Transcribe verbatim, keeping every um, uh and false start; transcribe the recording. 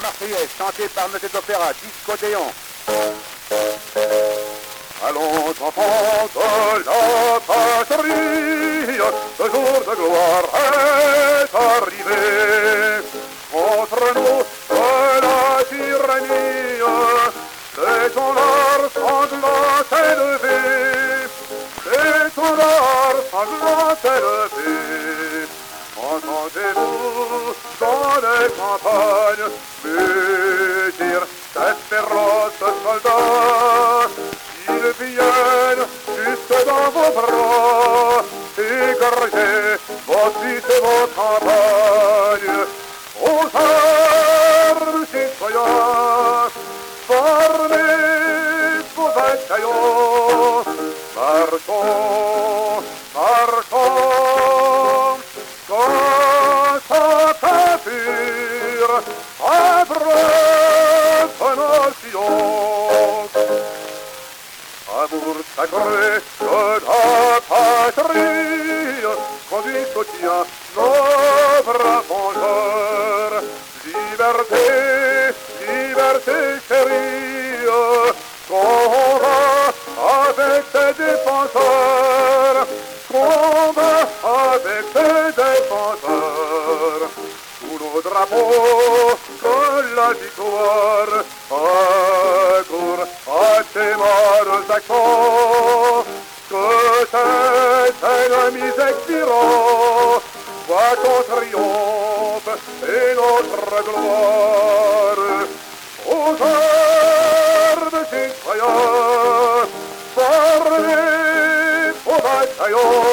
Marseillaise, chantée par Monsieur d'Opéra, discodéon. Allons, enfants de la patrie, le jour de gloire est arrivé. Contre nous de la tyrannie, l'étendard sanglant est levé. L'étendard sanglant est levé. Entendez-vous dans les campagnes mugir ces féroces soldats? Ils viennent jusque dans vos bras, égorger vos fils et vos campagnes. Aux armes, citoyens, formez vos bataillons. Marchons, marchons, quand ça t'appure, abreuve nation. Amour sacré de la patrie, conduit soutien nos braves vengeurs. Liberté, liberté chérie, combat avec ses défenseurs, combat avec ses défenseurs. Sous nos drapeaux, que la victoire accourt à tes morts accents, que tes ennemis expirants voient ton triomphe et notre gloire. Aux armes, citoyens, formez au bataillon.